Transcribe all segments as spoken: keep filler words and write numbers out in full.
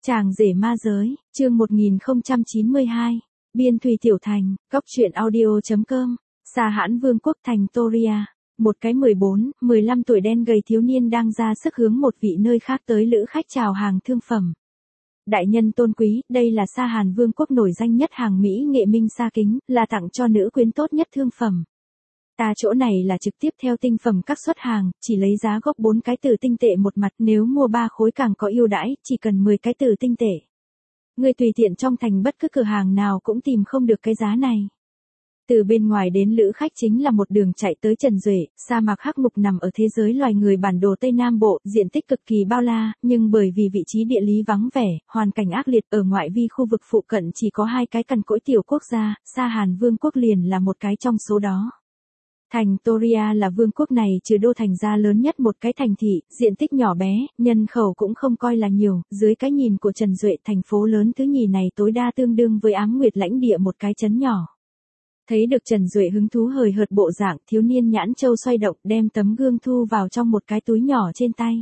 Chàng rể ma giới, chương một nghìn không trăm chín mươi hai, Biên Thùy Tiểu Thành, Cóc truyện audio chấm com, Sa Hãn Vương quốc thành Toria. Một cái mười bốn, mười lăm tuổi đen gầy thiếu niên đang ra sức hướng một vị nơi khác tới lữ khách chào hàng thương phẩm. Đại nhân tôn quý, đây là Sa Hàn Vương quốc nổi danh nhất hàng mỹ nghệ minh sa kính, là tặng cho nữ quyến tốt nhất thương phẩm. Ta chỗ này là trực tiếp theo tinh phẩm các xuất hàng, chỉ lấy giá gốc bốn cái từ tinh tệ một mặt, nếu mua ba khối càng có ưu đãi, chỉ cần mười cái từ tinh tệ. Người tùy tiện trong thành bất cứ cửa hàng nào cũng tìm không được cái giá này. Từ bên ngoài đến lữ khách chính là một đường chạy tới Trần Duệ. Sa mạc Hắc Ngục nằm ở thế giới loài người bản đồ Tây Nam Bộ, diện tích cực kỳ bao la, nhưng bởi vì vị trí địa lý vắng vẻ, hoàn cảnh ác liệt, ở ngoại vi khu vực phụ cận chỉ có hai cái cằn cỗi tiểu quốc gia, Sa Hàn Vương quốc liền là một cái trong số đó. Thành Toria là vương quốc này trừ đô thành ra lớn nhất một cái thành thị, diện tích nhỏ bé, nhân khẩu cũng không coi là nhiều, dưới cái nhìn của Trần Duệ thành phố lớn thứ nhì này tối đa tương đương với Ám Nguyệt lãnh địa một cái trấn nhỏ. Thấy được Trần Duệ hứng thú hời hợt bộ dạng, thiếu niên nhãn châu xoay động, đem tấm gương thu vào trong một cái túi nhỏ trên tay.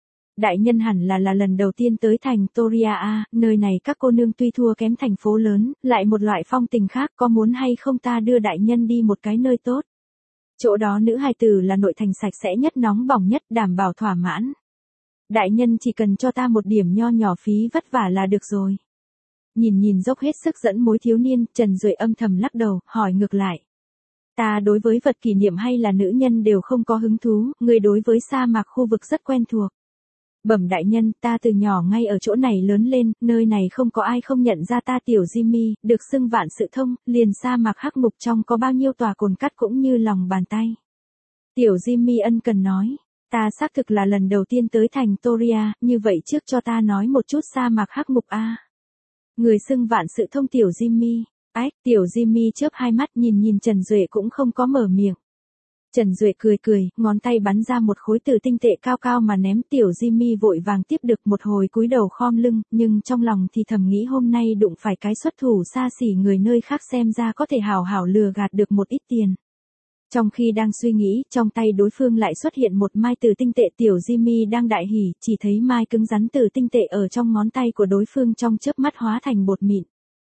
Đại nhân hẳn là là lần đầu tiên tới thành Toria a, nơi này các cô nương tuy thua kém thành phố lớn, lại một loại phong tình khác, có muốn hay không ta đưa đại nhân đi một cái nơi tốt. Chỗ đó nữ hài tử là nội thành sạch sẽ nhất, nóng bỏng nhất, đảm bảo thỏa mãn. Đại nhân chỉ cần cho ta một điểm nho nhỏ phí vất vả là được rồi. Nhìn nhìn dốc hết sức dẫn mối thiếu niên, Trần Duệ âm thầm lắc đầu, hỏi ngược lại. Ta đối với vật kỷ niệm hay là nữ nhân đều không có hứng thú, người đối với sa mạc khu vực rất quen thuộc. Bẩm đại nhân, ta từ nhỏ ngay ở chỗ này lớn lên, nơi này không có ai không nhận ra ta tiểu Jimmy, được xưng vạn sự thông, liền sa mạc Hắc Ngục trong có bao nhiêu tòa cồn cắt cũng như lòng bàn tay. Tiểu Jimmy ân cần nói, ta xác thực là lần đầu tiên tới thành Toria, như vậy trước cho ta nói một chút sa mạc Hắc Ngục a. Người xưng vạn sự thông tiểu Jimmy, ách, tiểu Jimmy chớp hai mắt nhìn nhìn Trần Duệ cũng không có mở miệng. Trần Duệ cười cười, ngón tay bắn ra một khối từ tinh tệ cao cao mà ném, tiểu Jimmy vội vàng tiếp được, một hồi cúi đầu khom lưng, nhưng trong lòng thì thầm nghĩ hôm nay đụng phải cái xuất thủ xa xỉ người nơi khác xem ra có thể hào hảo lừa gạt được một ít tiền. Trong khi đang suy nghĩ, trong tay đối phương lại xuất hiện một mai từ tinh tệ, tiểu Jimmy đang đại hỉ, chỉ thấy mai cứng rắn từ tinh tệ ở trong ngón tay của đối phương trong chớp mắt hóa thành bột mịn.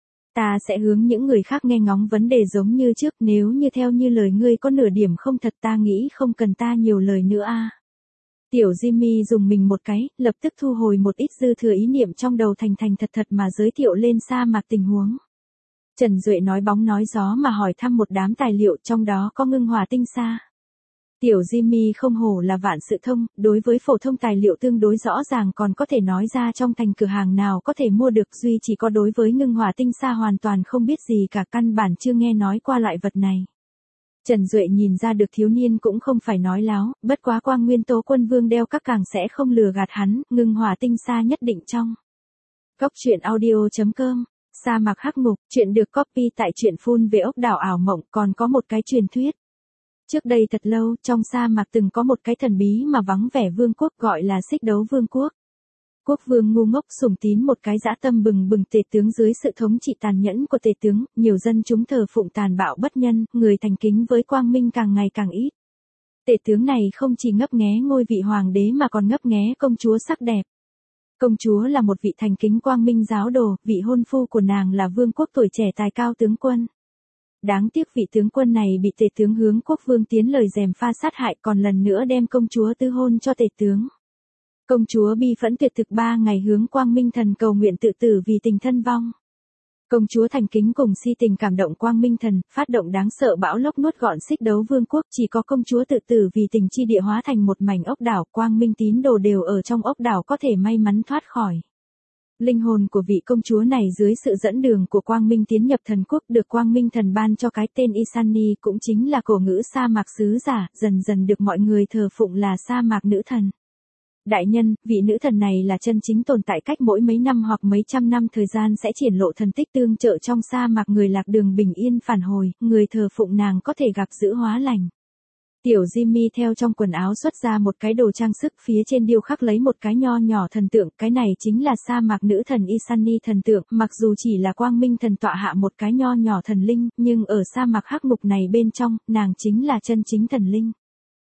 Ta sẽ hướng những người khác nghe ngóng vấn đề giống như trước, nếu như theo như lời ngươi có nửa điểm không thật ta nghĩ không cần ta nhiều lời nữa a. Tiểu Jimmy dùng mình một cái, lập tức thu hồi một ít dư thừa ý niệm trong đầu, thành thành thật thật mà giới thiệu lên sa mạc tình huống. Trần Duệ nói bóng nói gió mà hỏi thăm một đám tài liệu, trong đó có ngưng hỏa tinh sa. Tiểu Jimmy không hổ là vạn sự thông, đối với phổ thông tài liệu tương đối rõ ràng, còn có thể nói ra trong thành cửa hàng nào có thể mua được, duy chỉ có đối với ngưng hỏa tinh sa hoàn toàn không biết gì cả, căn bản chưa nghe nói qua loại vật này. Trần Duệ nhìn ra được thiếu niên cũng không phải nói láo, bất quá Quang Nguyên Tố Quân Vương đeo các càng sẽ không lừa gạt hắn, ngưng hỏa tinh sa nhất định trong. Cóc truyện audio chấm com, Sa mạc Hắc Ngục, chuyện được copy tại truyện phun về ốc đảo ảo mộng, còn có một cái truyền thuyết. Trước đây thật lâu, trong sa mạc từng có một cái thần bí mà vắng vẻ vương quốc gọi là Xích Đấu Vương quốc. Quốc vương ngu ngốc sủng tín một cái dã tâm bừng bừng tể tướng, dưới sự thống trị tàn nhẫn của tể tướng, nhiều dân chúng thờ phụng tàn bạo bất nhân, người thành kính với quang minh càng ngày càng ít. Tể tướng này không chỉ ngấp nghé ngôi vị hoàng đế mà còn ngấp nghé công chúa sắc đẹp. Công chúa là một vị thành kính quang minh giáo đồ, vị hôn phu của nàng là vương quốc tuổi trẻ tài cao tướng quân. Đáng tiếc vị tướng quân này bị tể tướng hướng quốc vương tiến lời gièm pha sát hại, còn lần nữa đem công chúa tư hôn cho tể tướng. Công chúa bi phẫn tuyệt thực ba ngày hướng quang minh thần cầu nguyện tự tử vì tình thân vong. Công chúa thành kính cùng si tình cảm động quang minh thần, phát động đáng sợ bão lốc nuốt gọn Xích Đấu Vương quốc, chỉ có công chúa tự tử vì tình chi địa hóa thành một mảnh ốc đảo, quang minh tín đồ đều ở trong ốc đảo có thể may mắn thoát khỏi. Linh hồn của vị công chúa này dưới sự dẫn đường của quang minh tiến nhập thần quốc, được quang minh thần ban cho cái tên Isani, cũng chính là cổ ngữ sa mạc sứ giả, dần dần được mọi người thờ phụng là sa mạc nữ thần. Đại nhân, vị nữ thần này là chân chính tồn tại, cách mỗi mấy năm hoặc mấy trăm năm thời gian sẽ triển lộ thần tích tương trợ trong sa mạc người lạc đường bình yên phản hồi, người thờ phụng nàng có thể gặp dữ hóa lành. Tiểu Jimmy theo trong quần áo xuất ra một cái đồ trang sức, phía trên điêu khắc lấy một cái nho nhỏ thần tượng, cái này chính là sa mạc nữ thần Isani thần tượng, mặc dù chỉ là quang minh thần tọa hạ một cái nho nhỏ thần linh, nhưng ở sa mạc Hắc Ngục này bên trong, nàng chính là chân chính thần linh.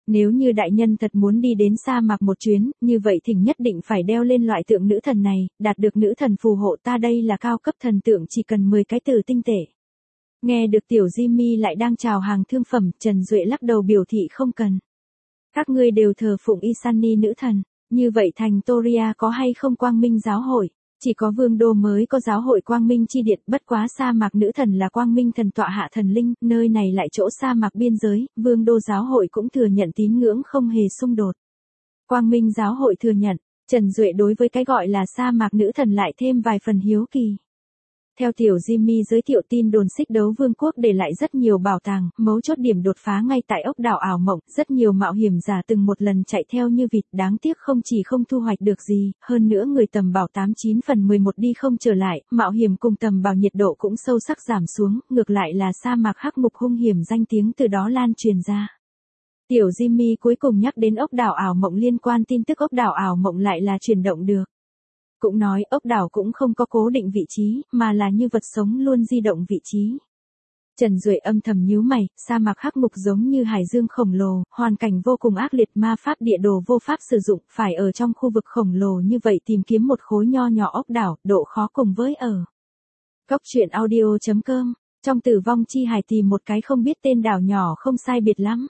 Nếu như đại nhân thật muốn đi đến sa mạc một chuyến, như vậy thỉnh nhất định phải đeo lên loại tượng nữ thần này, đạt được nữ thần phù hộ ta đây là cao cấp thần tượng chỉ cần mười cái từ tinh tệ. Nghe được tiểu Jimmy lại đang chào hàng thương phẩm, Trần Duệ lắc đầu biểu thị không cần. Các ngươi đều thờ phụng Isani nữ thần, như vậy thành Toria có hay không quang minh giáo hội? Chỉ có vương đô mới có giáo hội quang minh chi điện, bất quá sa mạc nữ thần là quang minh thần tọa hạ thần linh, nơi này lại chỗ sa mạc biên giới, vương đô giáo hội cũng thừa nhận tín ngưỡng không hề xung đột. Quang minh giáo hội thừa nhận, Trần Duệ đối với cái gọi là sa mạc nữ thần lại thêm vài phần hiếu kỳ. Theo tiểu Jimmy giới thiệu tin đồn xích đấu vương quốc để lại rất nhiều bảo tàng, mấu chốt điểm đột phá ngay tại ốc đảo ảo mộng, rất nhiều mạo hiểm giả từng một lần chạy theo như vịt, đáng tiếc không chỉ không thu hoạch được gì, hơn nữa người tầm bảo tám chín phần mười một đi không trở lại, mạo hiểm cùng tầm bảo nhiệt độ cũng sâu sắc giảm xuống, ngược lại là sa mạc hắc mục hung hiểm danh tiếng từ đó lan truyền ra. Tiểu Jimmy cuối cùng nhắc đến ốc đảo ảo mộng liên quan tin tức ốc đảo ảo mộng lại là chuyển động được. Cũng nói ốc đảo cũng không có cố định vị trí, mà là như vật sống luôn di động vị trí. Trần Duệ âm thầm nhíu mày, sa mạc hắc mục giống như hải dương khổng lồ, hoàn cảnh vô cùng ác liệt, ma pháp địa đồ vô pháp sử dụng, phải ở trong khu vực khổng lồ như vậy tìm kiếm một khối nho nhỏ ốc đảo, độ khó cùng với ở. Góc truyện audio chấm com, trong Tử vong chi hải tìm một cái không biết tên đảo nhỏ không sai biệt lắm.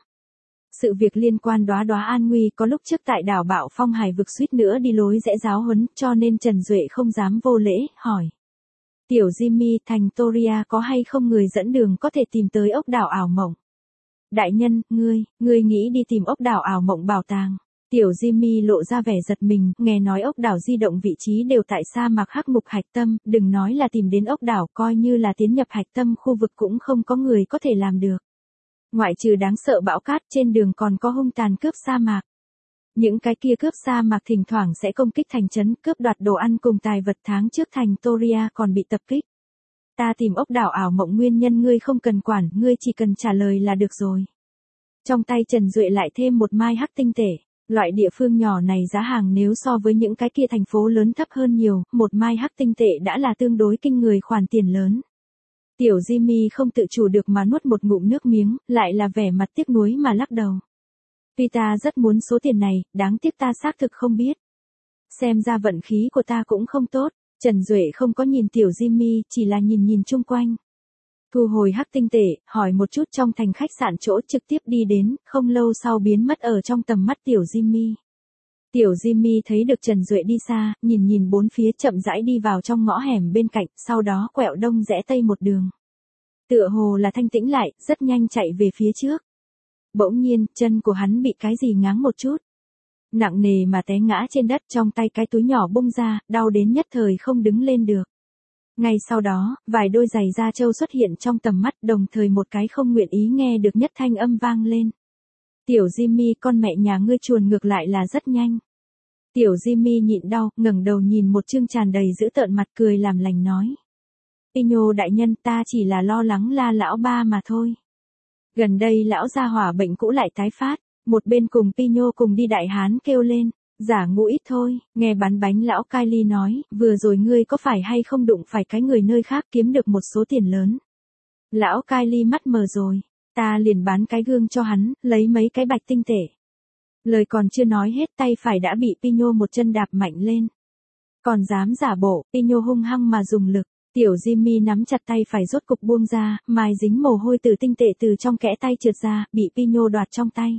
Sự việc liên quan Đóa Đóa an nguy có lúc trước tại đảo Bạo Phong Hải vực suýt nữa đi lối rẽ giáo huấn, cho nên Trần Duệ không dám vô lễ, hỏi. Tiểu Jimmy, thành Toria có hay không người dẫn đường có thể tìm tới ốc đảo ảo mộng? Đại nhân, ngươi, ngươi nghĩ đi tìm ốc đảo ảo mộng bảo tàng. Tiểu Jimmy lộ ra vẻ giật mình, nghe nói ốc đảo di động vị trí đều tại sa mạc hắc mục hạch tâm, đừng nói là tìm đến ốc đảo, coi như là tiến nhập hạch tâm khu vực cũng không có người có thể làm được. Ngoại trừ đáng sợ bão cát, trên đường còn có hung tàn cướp sa mạc. Những cái kia cướp sa mạc thỉnh thoảng sẽ công kích thành trấn, cướp đoạt đồ ăn cùng tài vật, tháng trước thành Toria còn bị tập kích. Ta tìm ốc đảo ảo mộng nguyên nhân ngươi không cần quản, ngươi chỉ cần trả lời là được rồi. Trong tay Trần Duệ lại thêm một mai hắc tinh tể. Loại địa phương nhỏ này giá hàng nếu so với những cái kia thành phố lớn thấp hơn nhiều, một mai hắc tinh tệ đã là tương đối kinh người khoản tiền lớn. Tiểu Jimmy không tự chủ được mà nuốt một ngụm nước miếng, lại là vẻ mặt tiếc nuối mà lắc đầu. Tuy ta rất muốn số tiền này, đáng tiếc ta xác thực không biết. Xem ra vận khí của ta cũng không tốt, Trần Duệ không có nhìn Tiểu Jimmy, chỉ là nhìn nhìn chung quanh. Thu hồi hắc tinh tệ, hỏi một chút trong thành khách sạn chỗ trực tiếp đi đến, không lâu sau biến mất ở trong tầm mắt Tiểu Jimmy. Tiểu Jimmy thấy được Trần Duệ đi xa, nhìn nhìn bốn phía chậm rãi đi vào trong ngõ hẻm bên cạnh, sau đó quẹo đông rẽ tây một đường. Tựa hồ là thanh tĩnh lại, rất nhanh chạy về phía trước. Bỗng nhiên, chân của hắn bị cái gì ngáng một chút. Nặng nề mà té ngã trên đất, trong tay cái túi nhỏ bung ra, đau đến nhất thời không đứng lên được. Ngay sau đó, vài đôi giày da trâu xuất hiện trong tầm mắt, đồng thời một cái không nguyện ý nghe được nhất thanh âm vang lên. Tiểu Jimmy, con mẹ nhà ngươi chuồn ngược lại là rất nhanh. Tiểu Jimmy nhịn đau, ngẩng đầu nhìn một chương tràn đầy dữ tợn mặt, cười làm lành nói. Pino đại nhân, ta chỉ là lo lắng La lão ba mà thôi. Gần đây lão gia hỏa bệnh cũ lại tái phát, một bên cùng Pino cùng đi đại hán kêu lên. Giả ngu ít thôi, nghe bán bánh lão Kylie nói, vừa rồi ngươi có phải hay không đụng phải cái người nơi khác kiếm được một số tiền lớn. Lão Kylie mắt mờ rồi, ta liền bán cái gương cho hắn, lấy mấy cái bạch tinh tể. Lời còn chưa nói hết tay phải đã bị Pino một chân đạp mạnh lên. Còn dám giả bộ, Pino hung hăng mà dùng lực, Tiểu Jimmy nắm chặt tay phải rốt cục buông ra, mài dính mồ hôi từ tinh tể từ trong kẽ tay trượt ra, bị Pino đoạt trong tay.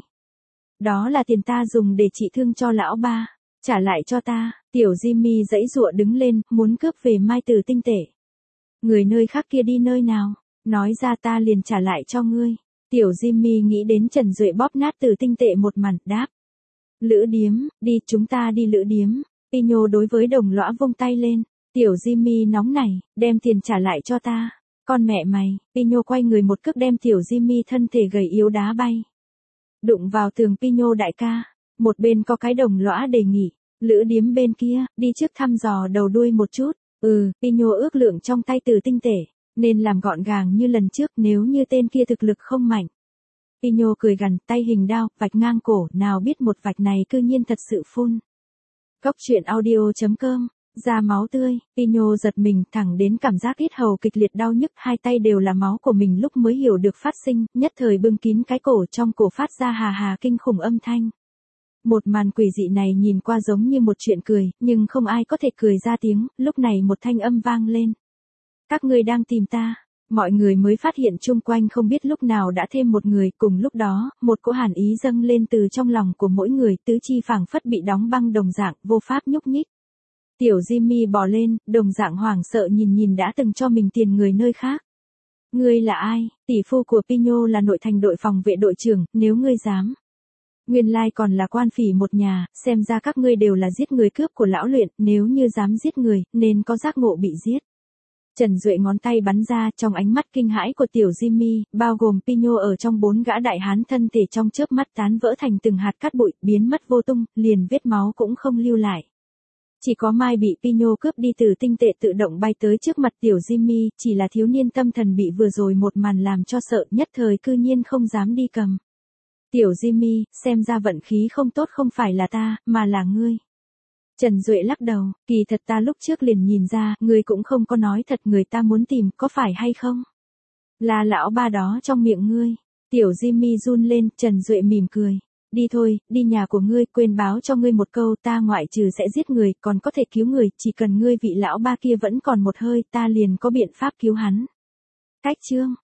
Đó là tiền ta dùng để trị thương cho lão ba, trả lại cho ta. Tiểu Jimmy giãy giụa đứng lên, muốn cướp về mai từ tinh tể. Người nơi khác kia đi nơi nào, nói ra ta liền trả lại cho ngươi. Tiểu Jimmy nghĩ đến Trần Duệ bóp nát từ tinh tệ một mảnh, đáp. Lữ điếm, đi, chúng ta đi lữ điếm. Pino đối với đồng lõa vung tay lên. Tiểu Jimmy nóng nảy, đem tiền trả lại cho ta. Con mẹ mày, Pino quay người một cước đem Tiểu Jimmy thân thể gầy yếu đá bay. Đụng vào tường Pino đại ca, một bên có cái đồng lõa đề nghị, lữ điếm bên kia, đi trước thăm dò đầu đuôi một chút. Ừ, Pino ước lượng trong tay từ tinh tể, nên làm gọn gàng như lần trước nếu như tên kia thực lực không mạnh. Pino cười gằn, tay hình đao, vạch ngang cổ, nào biết một vạch này cư nhiên thật sự phun. Góc truyện audio chấm com Ra máu tươi, Pino giật mình thẳng đến cảm giác yết hầu kịch liệt đau nhức, hai tay đều là máu của mình lúc mới hiểu được phát sinh, nhất thời bưng kín cái cổ, trong cổ phát ra hà hà kinh khủng âm thanh. Một màn quỷ dị này nhìn qua giống như một chuyện cười, nhưng không ai có thể cười ra tiếng, lúc này một thanh âm vang lên. Các ngươi đang tìm ta. Mọi người mới phát hiện chung quanh không biết lúc nào đã thêm một người, cùng lúc đó, một cỗ hàn ý dâng lên từ trong lòng của mỗi người, tứ chi phảng phất bị đóng băng đồng dạng, vô pháp nhúc nhích. Tiểu Jimmy bò lên, đồng dạng hoảng sợ nhìn nhìn đã từng cho mình tiền người nơi khác. Ngươi là ai? Tỷ phu của Pino là nội thành đội phòng vệ đội trưởng, nếu ngươi dám. Nguyên lai còn là quan phỉ một nhà, xem ra các ngươi đều là giết người cướp của lão luyện, nếu như dám giết người, nên có giác ngộ bị giết. Trần Duệ ngón tay bắn ra, trong ánh mắt kinh hãi của tiểu Jimmy, bao gồm Pino ở trong bốn gã đại hán thân thể trong chớp mắt tán vỡ thành từng hạt cát bụi, biến mất vô tung, liền vết máu cũng không lưu lại. Chỉ có Mai bị Pino cướp đi từ tinh tệ tự động bay tới trước mặt tiểu Jimmy, chỉ là thiếu niên tâm thần bị vừa rồi một màn làm cho sợ, nhất thời cư nhiên không dám đi cầm. Tiểu Jimmy, xem ra vận khí không tốt không phải là ta, mà là ngươi. Trần Duệ lắc đầu, kỳ thật ta lúc trước liền nhìn ra, ngươi cũng không có nói thật người ta muốn tìm, có phải hay không? Là lão ba đó trong miệng ngươi. Tiểu Jimmy run lên, Trần Duệ mỉm cười. Đi thôi, đi nhà của ngươi, quên báo cho ngươi một câu, ta ngoại trừ sẽ giết người, còn có thể cứu người, chỉ cần ngươi vị lão ba kia vẫn còn một hơi, ta liền có biện pháp cứu hắn. Cách chương